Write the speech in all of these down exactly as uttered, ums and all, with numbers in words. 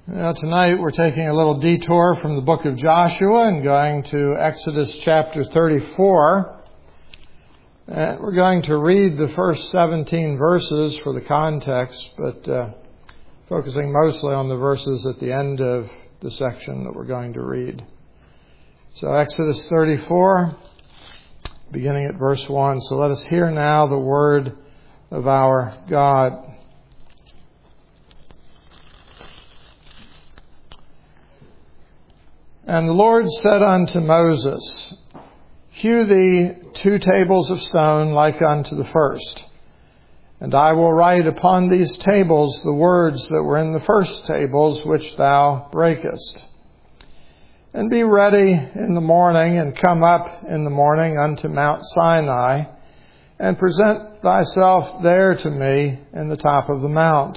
Now, tonight we're taking a little detour from the book of Joshua and going to Exodus chapter thirty-four. And we're going to read the first seventeen verses for the context, but uh, focusing mostly on the verses at the end of the section that we're going to read. So Exodus thirty-four, beginning at verse one. So let us hear now the word of our God. And the Lord said unto Moses, Hew thee two tables of stone like unto the first. And I will write upon these tables the words that were in the first tables which thou breakest. And be ready in the morning, and come up in the morning unto Mount Sinai, and present thyself there to me in the top of the mount.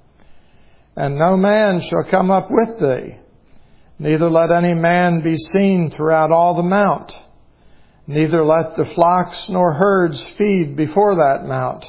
And no man shall come up with thee, neither let any man be seen throughout all the mount. Neither let the flocks nor herds feed before that mount.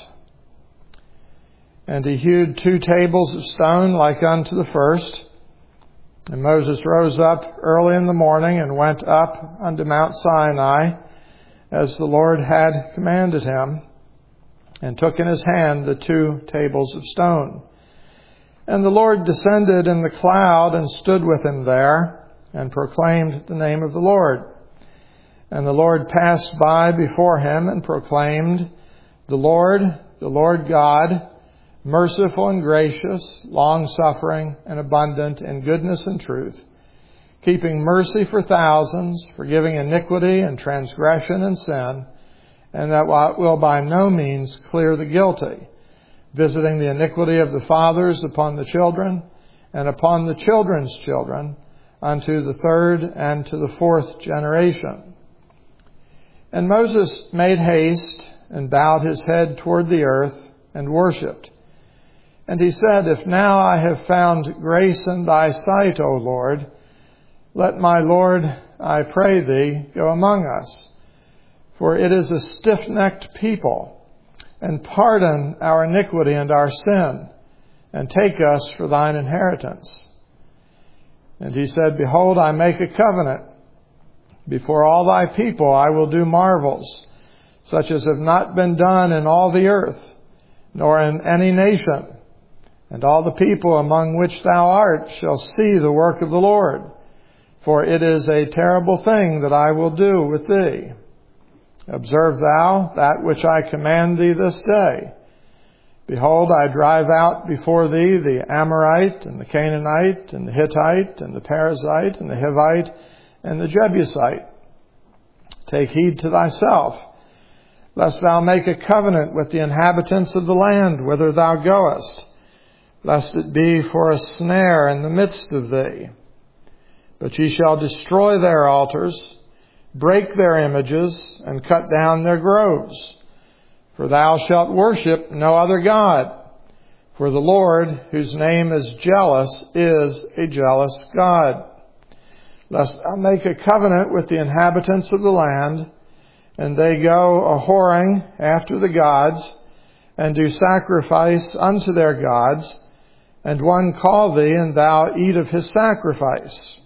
And he hewed two tables of stone like unto the first. And Moses rose up early in the morning and went up unto Mount Sinai, as the Lord had commanded him, and took in his hand the two tables of stone. And the Lord descended in the cloud and stood with him there, and proclaimed the name of the Lord. And the Lord passed by before him and proclaimed, The Lord, the Lord God, merciful and gracious, long-suffering and abundant in goodness and truth, keeping mercy for thousands, forgiving iniquity and transgression and sin, and that will by no means clear the guilty, visiting the iniquity of the fathers upon the children, and upon the children's children, unto the third and to the fourth generation. And Moses made haste, and bowed his head toward the earth, and worshipped. And he said, If now I have found grace in thy sight, O Lord, let my Lord, I pray thee, go among us. For it is a stiff-necked people, and pardon our iniquity and our sin, and take us for thine inheritance. And he said, Behold, I make a covenant. Before all thy people I will do marvels, such as have not been done in all the earth, nor in any nation. And all the people among which thou art shall see the work of the Lord. For it is a terrible thing that I will do with thee. Observe thou that which I command thee this day. Behold, I drive out before thee the Amorite, and the Canaanite, and the Hittite, and the Perizzite, and the Hivite, and the Jebusite. Take heed to thyself, lest thou make a covenant with the inhabitants of the land whither thou goest, lest it be for a snare in the midst of thee. But ye shall destroy their altars, break their images, and cut down their groves. For thou shalt worship no other God. For the Lord, whose name is jealous, is a jealous God. Lest thou make a covenant with the inhabitants of the land, and they go a-whoring after the gods, and do sacrifice unto their gods, and one call thee, and thou eat of his sacrifice.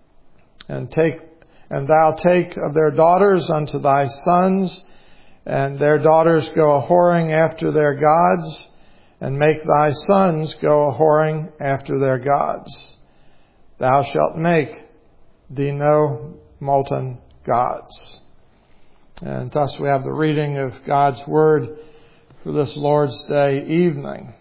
And take And thou take of their daughters unto thy sons, and their daughters go a-whoring after their gods, and make thy sons go a-whoring after their gods. Thou shalt make thee no molten gods. And thus we have the reading of God's Word for this Lord's Day evening.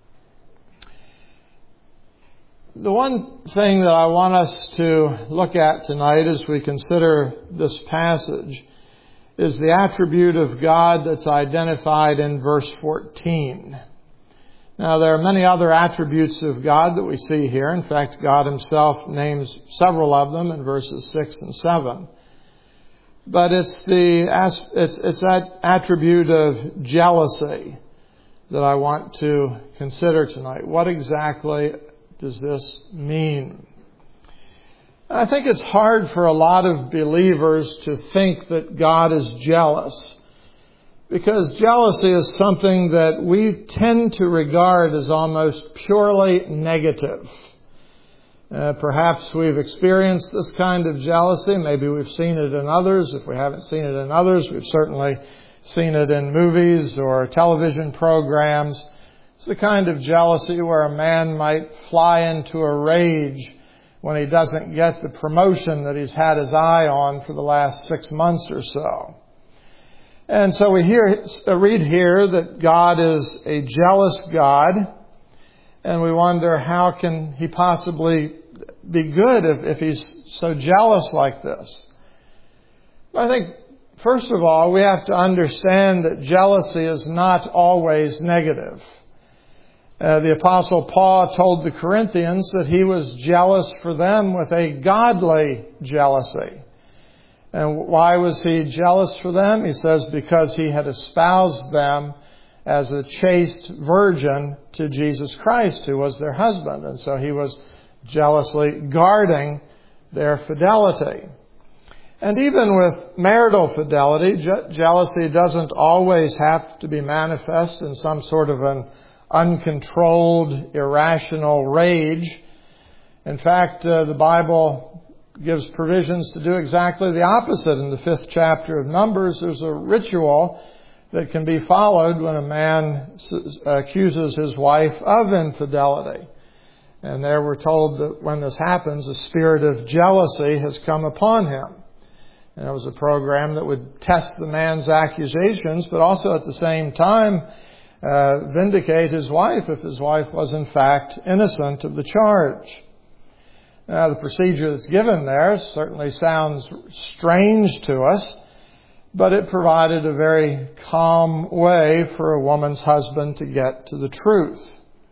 The one thing that I want us to look at tonight as we consider this passage is the attribute of God that's identified in verse fourteen. Now, there are many other attributes of God that we see here. In fact, God himself names several of them in verses six and seven. But it's the it's, it's that attribute of jealousy that I want to consider tonight. What exactly does this mean? I think it's hard for a lot of believers to think that God is jealous, because jealousy is something that we tend to regard as almost purely negative. Uh, perhaps we've experienced this kind of jealousy. Maybe we've seen it in others. If we haven't seen it in others, we've certainly seen it in movies or television programs. It's the kind of jealousy where a man might fly into a rage when he doesn't get the promotion that he's had his eye on for the last six months or so. And so we hear, read here that God is a jealous God, and we wonder how can He possibly be good if, if He's so jealous like this. I think, first of all, we have to understand that jealousy is not always negative. Uh, the Apostle Paul told the Corinthians that he was jealous for them with a godly jealousy. And why was he jealous for them? He says because he had espoused them as a chaste virgin to Jesus Christ, who was their husband. And so he was jealously guarding their fidelity. And even with marital fidelity, je- jealousy doesn't always have to be manifest in some sort of an uncontrolled, irrational rage. In fact, uh, the Bible gives provisions to do exactly the opposite. In the fifth chapter of Numbers, there's a ritual that can be followed when a man accuses his wife of infidelity. And there we're told that when this happens, a spirit of jealousy has come upon him. And it was a program that would test the man's accusations, but also at the same time uh, vindicate his wife if his wife was in fact innocent of the charge. Now, the procedure that's given there certainly sounds strange to us, but it provided a very calm way for a woman's husband to get to the truth.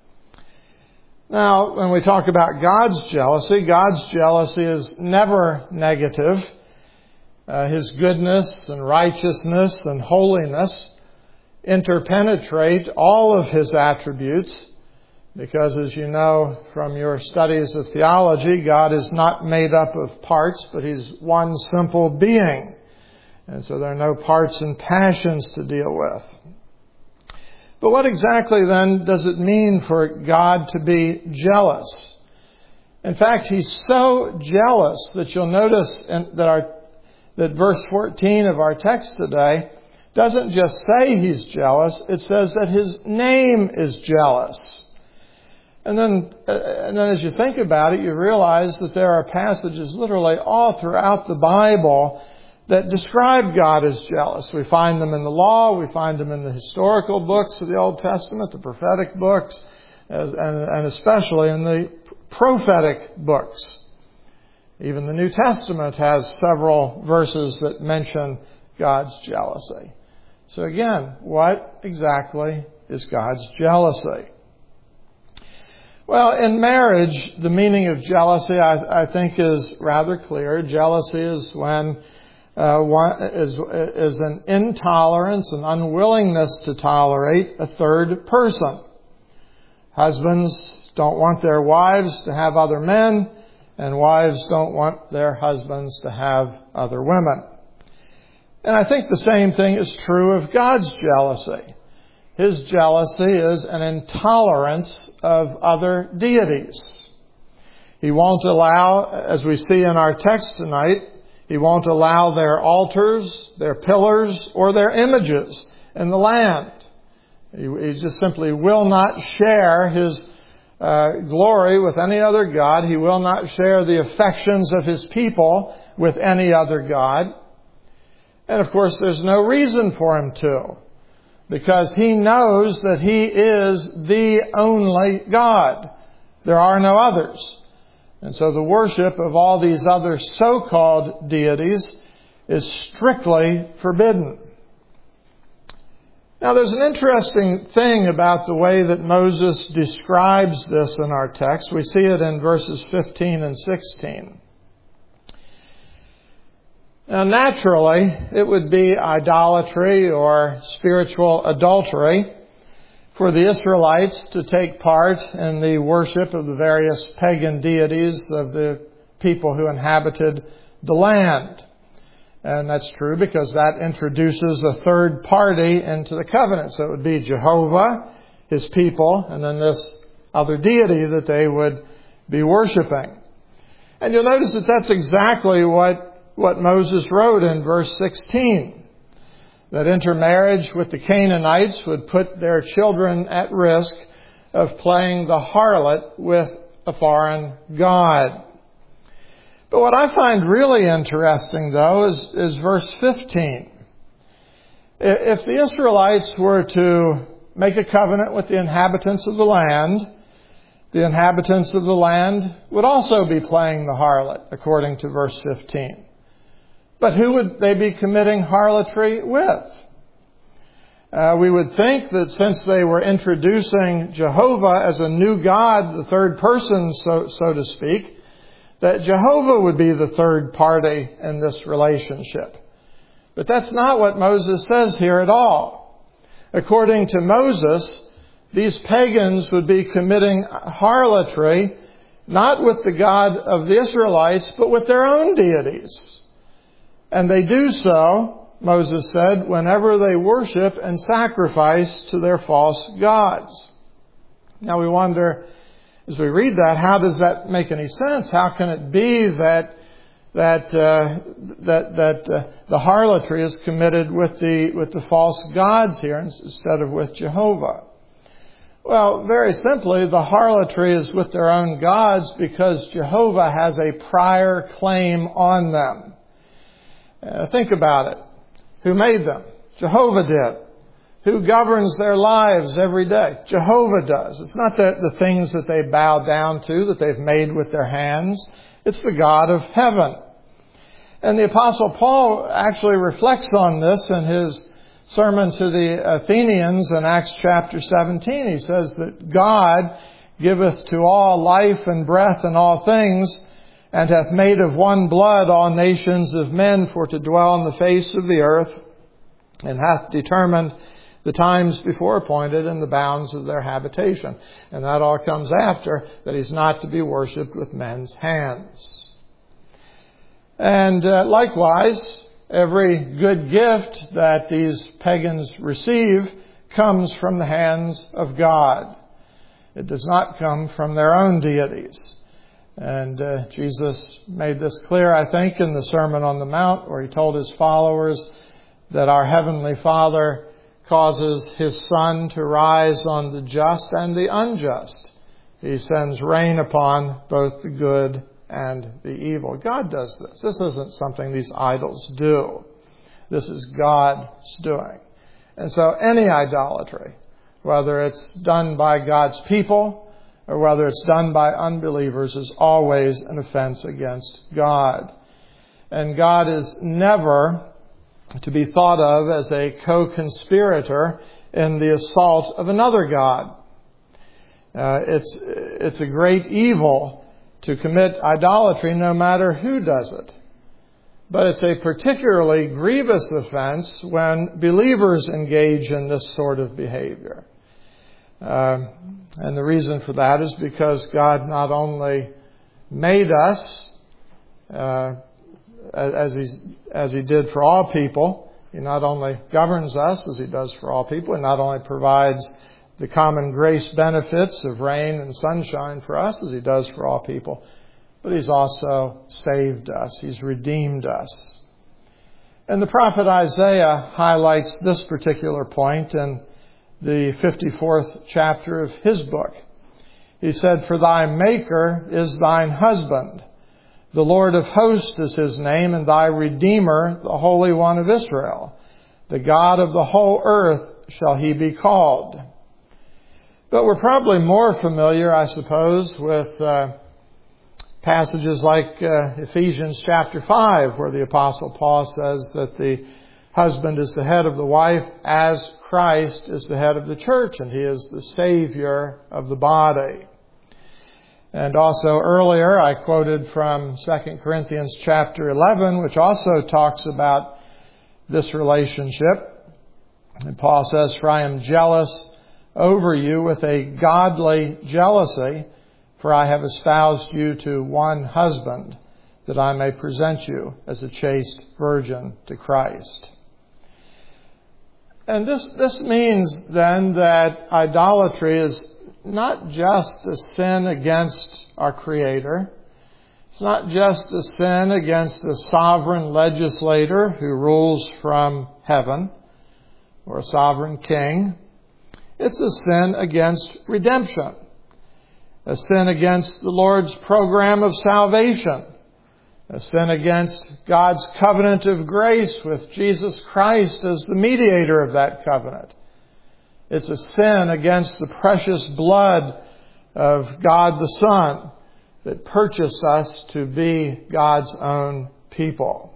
Now, when we talk about God's jealousy, God's jealousy is never negative. Uh, His goodness and righteousness and holiness interpenetrate all of His attributes, because as you know from your studies of theology, God is not made up of parts, but He's one simple being. And so there are no parts and passions to deal with. But what exactly then does it mean for God to be jealous? In fact, He's so jealous that you'll notice in, that our that verse fourteen of our text today doesn't just say He's jealous, it says that His name is jealous. And then, and then as you think about it, you realize that there are passages literally all throughout the Bible that describe God as jealous. We find them in the law, we find them in the historical books of the Old Testament, the prophetic books, and, and especially in the prophetic books. Even the New Testament has several verses that mention God's jealousy. So again, what exactly is God's jealousy? Well, in marriage, the meaning of jealousy, I, I think, is rather clear. Jealousy is when uh, one is, is an intolerance, an unwillingness to tolerate a third person. Husbands don't want their wives to have other men, and wives don't want their husbands to have other women. And I think the same thing is true of God's jealousy. His jealousy is an intolerance of other deities. He won't allow, as we see in our text tonight, He won't allow their altars, their pillars, or their images in the land. He, he just simply will not share His uh, glory with any other god. He will not share the affections of His people with any other god. And of course, there's no reason for Him to, because He knows that He is the only God. There are no others. And so the worship of all these other so-called deities is strictly forbidden. Now, there's an interesting thing about the way that Moses describes this in our text. We see it in verses fifteen and sixteen. Now, naturally, it would be idolatry or spiritual adultery for the Israelites to take part in the worship of the various pagan deities of the people who inhabited the land. And that's true because that introduces a third party into the covenant. So it would be Jehovah, His people, and then this other deity that they would be worshiping. And you'll notice that that's exactly what, what Moses wrote in verse sixteen. That intermarriage with the Canaanites would put their children at risk of playing the harlot with a foreign god. But what I find really interesting, though, is, is verse fifteen. If the Israelites were to make a covenant with the inhabitants of the land, the inhabitants of the land would also be playing the harlot, according to verse fifteen. But who would they be committing harlotry with? Uh, we would think that since they were introducing Jehovah as a new God, the third person, so, so to speak, that Jehovah would be the third party in this relationship. But that's not what Moses says here at all. According to Moses, these pagans would be committing harlotry, not with the God of the Israelites, but with their own deities. And they do so, Moses said, whenever they worship and sacrifice to their false gods. Now we wonder, as we read that, how does that make any sense? How can it be that that uh, that that uh, the harlotry is committed with the with the false gods here instead of with Jehovah? Well, very simply, the harlotry is with their own gods because Jehovah has a prior claim on them. Uh, think about it. Who made them? Jehovah did. Who governs their lives every day? Jehovah does. It's not the, the things that they bow down to, that they've made with their hands. It's the God of heaven. And the Apostle Paul actually reflects on this in his sermon to the Athenians in Acts chapter seventeen. He says that God giveth to all life and breath and all things, and hath made of one blood all nations of men for to dwell on the face of the earth, and hath determined the times before appointed and the bounds of their habitation. And that all comes after that he's not to be worshipped with men's hands. And uh, likewise, every good gift that these pagans receive comes from the hands of God. It does not come from their own deities. And uh, Jesus made this clear, I think, in the Sermon on the Mount, where he told his followers that our Heavenly Father causes His sun to rise on the just and the unjust. He sends rain upon both the good and the evil. God does this. This isn't something these idols do. This is God's doing. And so any idolatry, whether it's done by God's people or whether it's done by unbelievers, is always an offense against God. And God is never to be thought of as a co-conspirator in the assault of another God. Uh, it's, it's a great evil to commit idolatry no matter who does it. But it's a particularly grievous offense when believers engage in this sort of behavior. Uh, and the reason for that is because God not only made us uh, as He's, as He did for all people, He not only governs us as He does for all people, He not only provides the common grace benefits of rain and sunshine for us as He does for all people, but He's also saved us. He's redeemed us. And the prophet Isaiah highlights this particular point in the fifty-fourth chapter of his book. He said, "For thy Maker is thine husband. The Lord of hosts is His name, and thy Redeemer, the Holy One of Israel. The God of the whole earth shall He be called." But we're probably more familiar, I suppose, with uh, passages like uh, Ephesians chapter five, where the Apostle Paul says that the husband is the head of the wife as Christ is the head of the church, and He is the Savior of the body. And also earlier I quoted from Second Corinthians chapter eleven, which also talks about this relationship. And Paul says, "For I am jealous over you with a godly jealousy, for I have espoused you to one husband, that I may present you as a chaste virgin to Christ." And this, this means then that idolatry is not just a sin against our Creator. It's not just a sin against a sovereign legislator who rules from heaven or a sovereign king. It's a sin against redemption, a sin against the Lord's program of salvation, a sin against God's covenant of grace with Jesus Christ as the mediator of that covenant. It's a sin against the precious blood of God the Son that purchased us to be God's own people.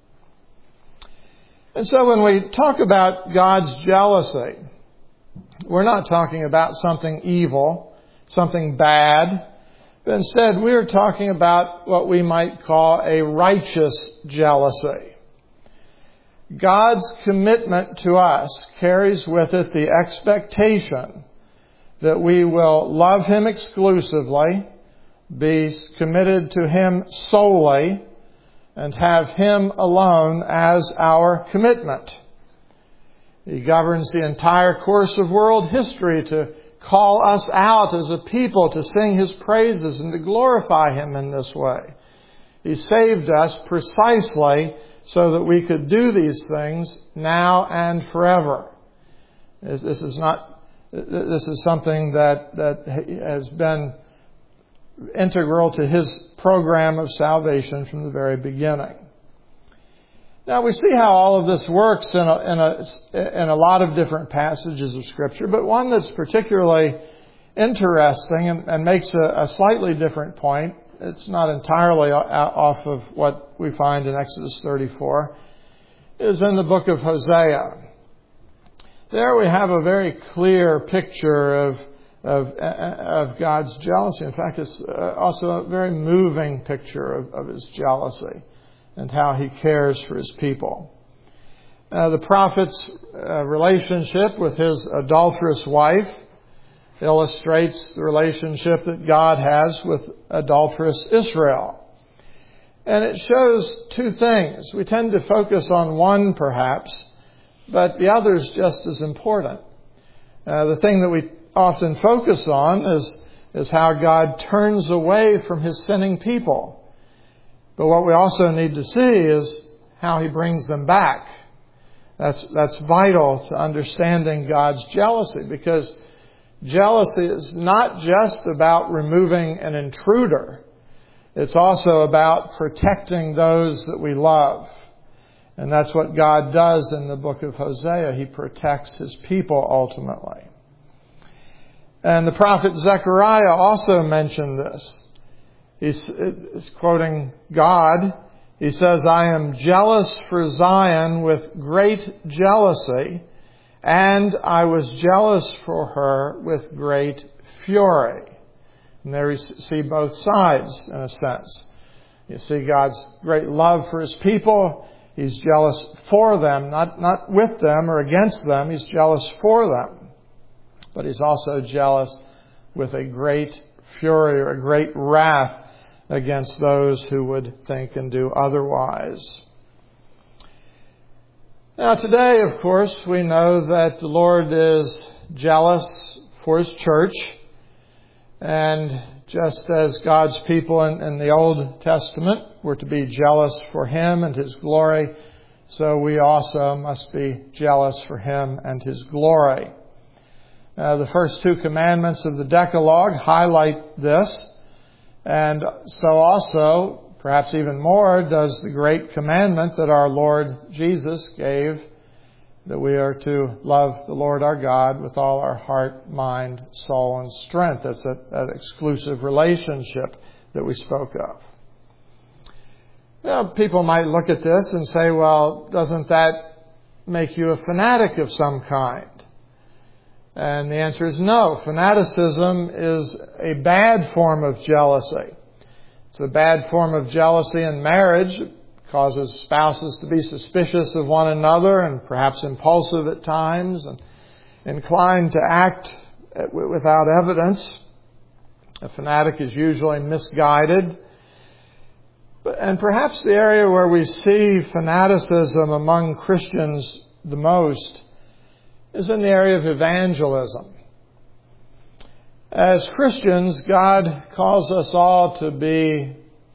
And so when we talk about God's jealousy, we're not talking about something evil, something bad, but instead we are talking about what we might call a righteous jealousy. God's commitment to us carries with it the expectation that we will love Him exclusively, be committed to Him solely, and have Him alone as our commitment. He governs the entire course of world history to call us out as a people to sing His praises and to glorify Him in this way. He saved us precisely so that we could do these things now and forever. This is not, this is something that, that has been integral to His program of salvation from the very beginning. Now we see how all of this works in a, in a, in a lot of different passages of Scripture, but one that's particularly interesting and, and makes a, a slightly different point, it's not entirely off of what we find in Exodus thirty-four, is in the book of Hosea. There we have a very clear picture of Of, of God's jealousy. In fact, it's also a very moving picture of, of His jealousy and how He cares for His people. Uh, the prophet's uh, relationship with his adulterous wife illustrates the relationship that God has with adulterous Israel. And it shows two things. We tend to focus on one perhaps, but the other is just as important. Uh, the thing that we often focus on is, is how God turns away from His sinning people. But what we also need to see is how He brings them back. That's, that's vital to understanding God's jealousy, because jealousy is not just about removing an intruder. It's also about protecting those that we love. And that's what God does in the book of Hosea. He protects His people ultimately. And the prophet Zechariah also mentioned this. He's, he's quoting God. He says, "I am jealous for Zion with great jealousy, and I was jealous for her with great fury." And there we see both sides, in a sense. You see God's great love for His people. He's jealous for them, not, not with them or against them. He's jealous for them. But He's also jealous with a great fury or a great wrath against those who would think and do otherwise. Now today, of course, we know that the Lord is jealous for His church. And just as God's people in, in the Old Testament were to be jealous for Him and His glory, so we also must be jealous for Him and His glory. Uh, the first two commandments of the Decalogue highlight this. And so also, perhaps even more, does the great commandment that our Lord Jesus gave, that we are to love the Lord our God with all our heart, mind, soul, and strength. That's that, that exclusive relationship that we spoke of. Now, people might look at this and say, well, doesn't that make you a fanatic of some kind? And the answer is no. Fanaticism is a bad form of jealousy. It's a bad form of jealousy in marriage. It causes spouses to be suspicious of one another and perhaps impulsive at times and inclined to act without evidence. A fanatic is usually misguided. And perhaps the area where we see fanaticism among Christians the most is in the area of evangelism. As Christians, God calls us all to be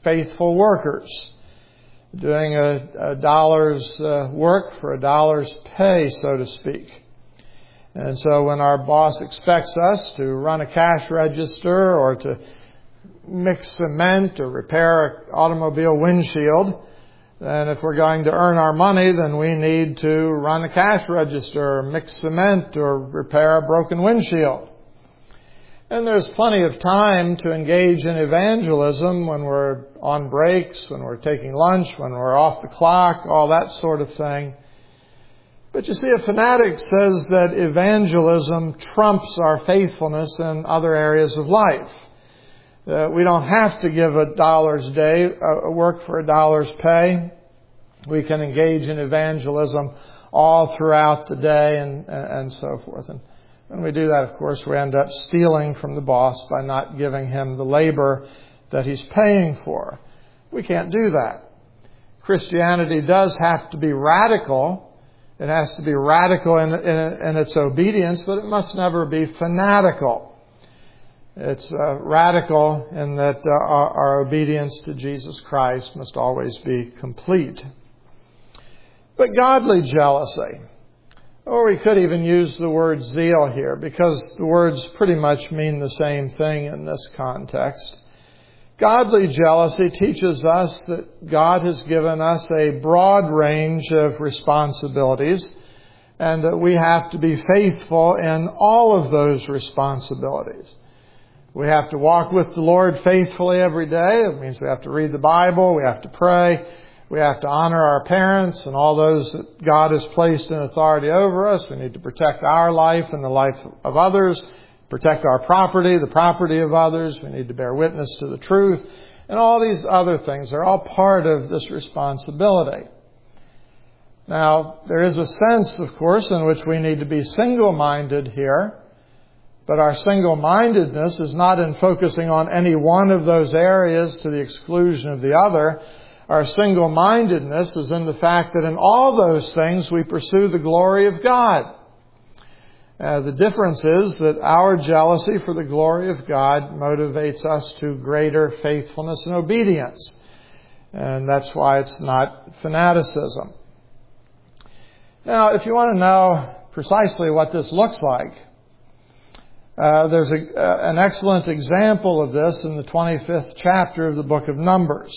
faithful workers, doing a, a dollar's uh, work for a dollar's pay, so to speak. And so when our boss expects us to run a cash register or to mix cement or repair an automobile windshield, then if we're going to earn our money, then we need to run a cash register or mix cement or repair a broken windshield. And there's plenty of time to engage in evangelism when we're on breaks, when we're taking lunch, when we're off the clock, all that sort of thing. But you see, a fanatic says that evangelism trumps our faithfulness in other areas of life. Uh, we don't have to give a dollar's day, uh, work for a dollar's pay. We can engage in evangelism all throughout the day and, and so forth. And when we do that, of course, we end up stealing from the boss by not giving him the labor that he's paying for. We can't do that. Christianity does have to be radical. It has to be radical in, in, in its obedience, but it must never be fanatical. It's uh, radical in that uh, our, our obedience to Jesus Christ must always be complete. But godly jealousy, or we could even use the word zeal here, because the words pretty much mean the same thing in this context. Godly jealousy teaches us that God has given us a broad range of responsibilities, and that we have to be faithful in all of those responsibilities. We have to walk with the Lord faithfully every day. It means we have to read the Bible, we have to pray, we have to honor our parents and all those that God has placed in authority over us. We need to protect our life and the life of others, protect our property, the property of others. We need to bear witness to the truth. And all these other things are all part of this responsibility. Now, there is a sense, of course, in which we need to be single-minded here. But our single-mindedness is not in focusing on any one of those areas to the exclusion of the other. Our single-mindedness is in the fact that in all those things we pursue the glory of God. Uh, the difference is that our jealousy for the glory of God motivates us to greater faithfulness and obedience. And that's why it's not fanaticism. Now, if you want to know precisely what this looks like, Uh, there's a, uh, an excellent example of this in the twenty-fifth chapter of the book of Numbers.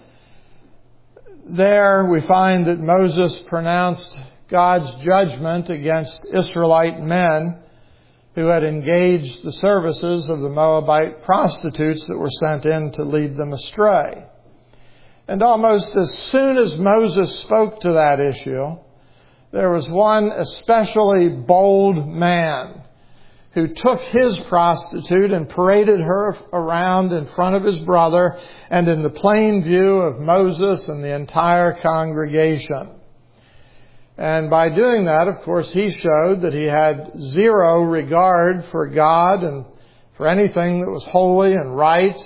There we find that Moses pronounced God's judgment against Israelite men who had engaged the services of the Moabite prostitutes that were sent in to lead them astray. And almost as soon as Moses spoke to that issue, there was one especially bold man who took his prostitute and paraded her around in front of his brother and in the plain view of Moses and the entire congregation. And by doing that, of course, he showed that he had zero regard for God and for anything that was holy and right.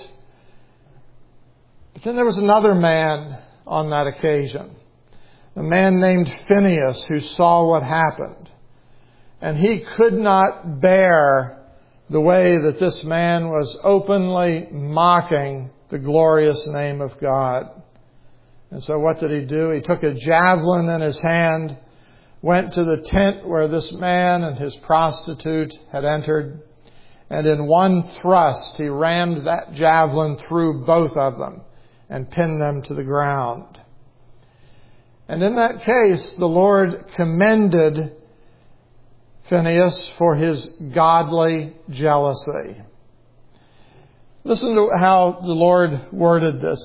But then there was another man on that occasion, a man named Phinehas, who saw what happened. And he could not bear the way that this man was openly mocking the glorious name of God. And so what did he do? He took a javelin in his hand, went to the tent where this man and his prostitute had entered, and in one thrust he rammed that javelin through both of them and pinned them to the ground. And in that case, the Lord commended Phinehas for his godly jealousy. Listen to how the Lord worded this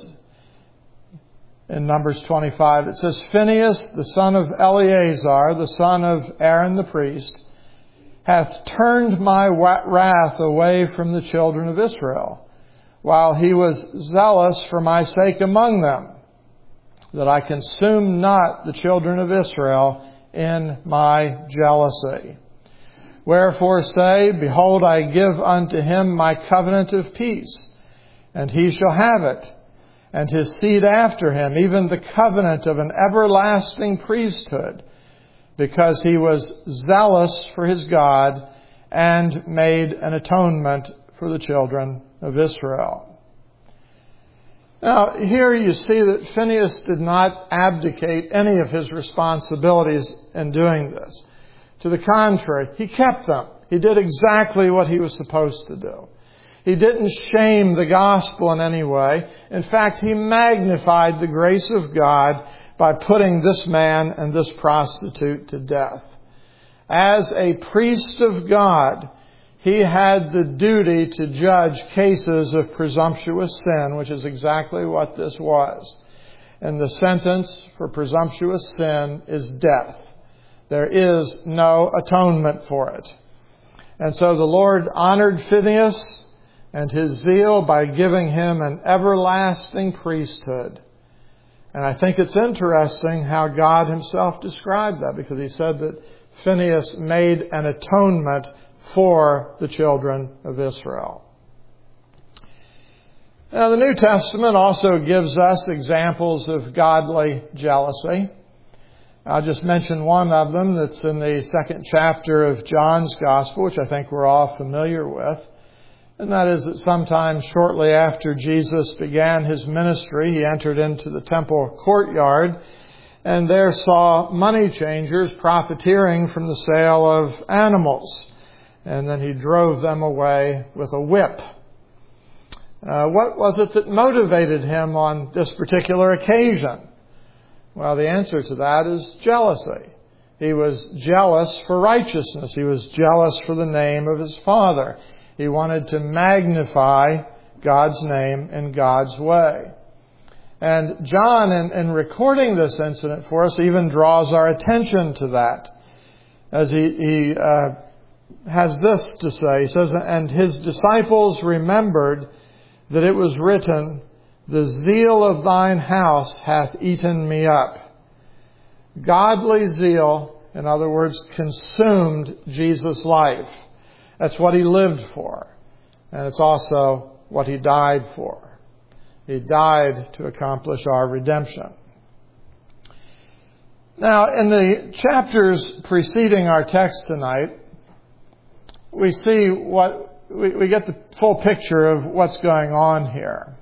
in Numbers twenty-five. It says, Phinehas, the son of Eleazar, the son of Aaron the priest, hath turned my wrath away from the children of Israel, while he was zealous for my sake among them, that I consume not the children of Israel in my jealousy. Wherefore say, Behold, I give unto him my covenant of peace, and he shall have it, and his seed after him, even the covenant of an everlasting priesthood, because he was zealous for his God and made an atonement for the children of Israel. Now, here you see that Phinehas did not abdicate any of his responsibilities in doing this. To the contrary, he kept them. He did exactly what he was supposed to do. He didn't shame the gospel in any way. In fact, he magnified the grace of God by putting this man and this prostitute to death. As a priest of God, he had the duty to judge cases of presumptuous sin, which is exactly what this was. And the sentence for presumptuous sin is death. There is no atonement for it. And so the Lord honored Phinehas and his zeal by giving him an everlasting priesthood. And I think it's interesting how God himself described that, because he said that Phinehas made an atonement for the children of Israel. Now, the New Testament also gives us examples of godly jealousy. I'll just mention one of them that's in the second chapter of John's Gospel, which I think we're all familiar with. And that is that sometime shortly after Jesus began his ministry, he entered into the temple courtyard and there saw money changers profiteering from the sale of animals. And then he drove them away with a whip. Uh, what was it that motivated him on this particular occasion? Well, the answer to that is jealousy. He was jealous for righteousness. He was jealous for the name of his Father. He wanted to magnify God's name in God's way. And John, in, in recording this incident for us, even draws our attention to that. As he, he uh, has this to say. He says, "And his disciples remembered that it was written, 'The zeal of thine house hath eaten me up.'" Godly zeal, in other words, consumed Jesus' life. That's what he lived for. And it's also what he died for. He died to accomplish our redemption. Now, in the chapters preceding our text tonight, we see what, we, we get the full picture of what's going on here.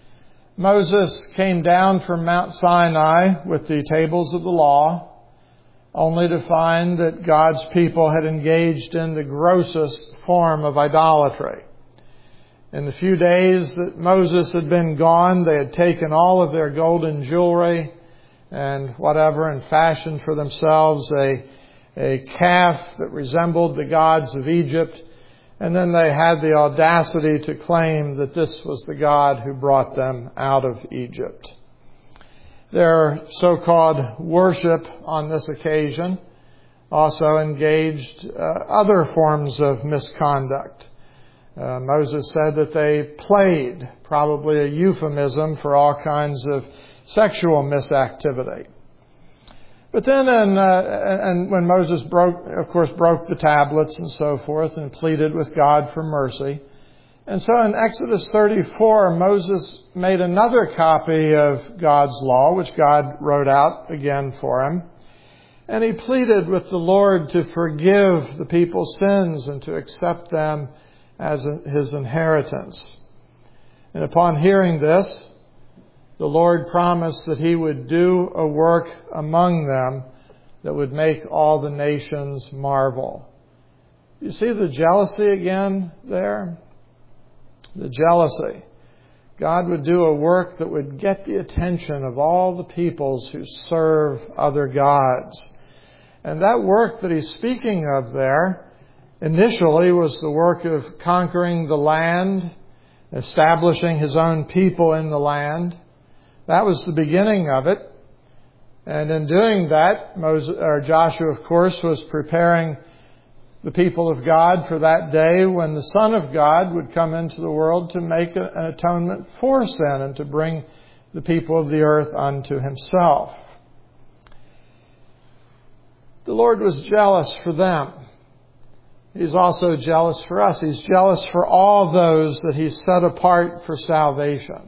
Moses came down from Mount Sinai with the tables of the law, only to find that God's people had engaged in the grossest form of idolatry. In the few days that Moses had been gone, they had taken all of their golden jewelry and whatever and fashioned for themselves a, a calf that resembled the gods of Egypt. And then they had the audacity to claim that this was the God who brought them out of Egypt. Their so-called worship on this occasion also engaged uh, other forms of misconduct. Uh, Moses said that they played, probably a euphemism for all kinds of sexual misactivity. But then, in, uh, and when Moses broke, of course, broke the tablets and so forth and pleaded with God for mercy. And so in Exodus thirty-four, Moses made another copy of God's law, which God wrote out again for him. And he pleaded with the Lord to forgive the people's sins and to accept them as his inheritance. And upon hearing this, the Lord promised that he would do a work among them that would make all the nations marvel. You see the jealousy again there? The jealousy. God would do a work that would get the attention of all the peoples who serve other gods. And that work that he's speaking of there initially was the work of conquering the land, establishing his own people in the land. That was the beginning of it. And in doing that, Moses, or Joshua, of course, was preparing the people of God for that day when the Son of God would come into the world to make an atonement for sin and to bring the people of the earth unto himself. The Lord was jealous for them. He's also jealous for us. He's jealous for all those that he's set apart for salvation.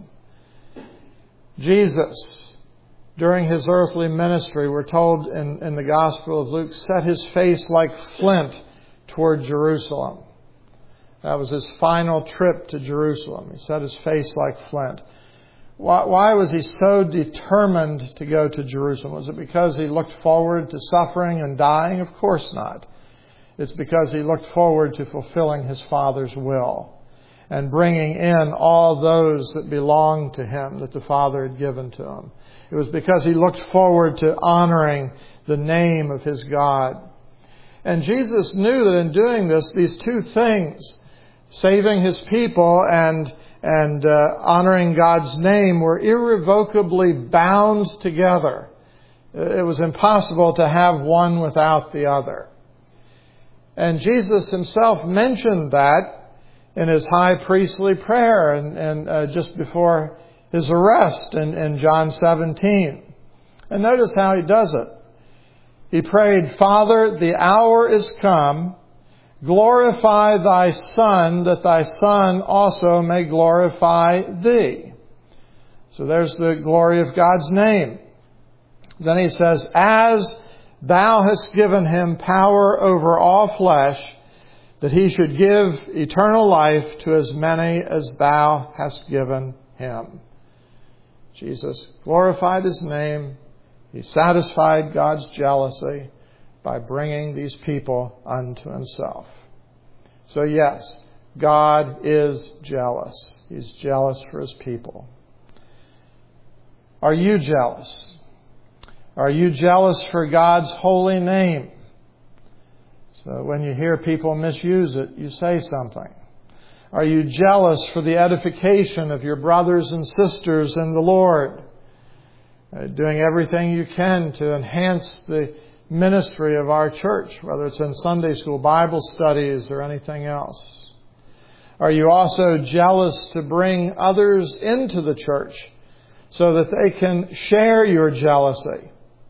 Jesus, during his earthly ministry, we're told in, in the Gospel of Luke, set his face like flint toward Jerusalem. That was his final trip to Jerusalem. He set his face like flint. Why, why was he so determined to go to Jerusalem? Was it because he looked forward to suffering and dying? Of course not. It's because he looked forward to fulfilling his Father's will and bringing in all those that belonged to him that the Father had given to him. It was because he looked forward to honoring the name of his God. And Jesus knew that in doing this, these two things, saving his people and and uh, honoring God's name, were irrevocably bound together. It was impossible to have one without the other. And Jesus himself mentioned that in his high priestly prayer and, and uh, just before his arrest in, in John seventeen. And notice how he does it. He prayed, "Father, the hour is come. Glorify thy Son, that thy Son also may glorify thee." So there's the glory of God's name. Then he says, "As thou hast given him power over all flesh, that he should give eternal life to as many as thou hast given him." Jesus glorified his name. He satisfied God's jealousy by bringing these people unto himself. So yes, God is jealous. He's jealous for his people. Are you jealous? Are you jealous for God's holy name? So when you hear people misuse it, you say something. Are you jealous for the edification of your brothers and sisters in the Lord? Uh, doing everything you can to enhance the ministry of our church, whether it's in Sunday school, Bible studies, or anything else? Are you also jealous to bring others into the church so that they can share your jealousy?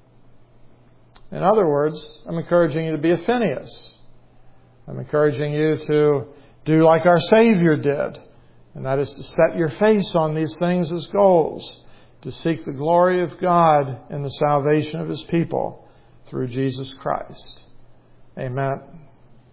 In other words, I'm encouraging you to be a Phineas. I'm encouraging you to do like our Savior did, and that is to set your face on these things as goals, to seek the glory of God in the salvation of his people through Jesus Christ. Amen.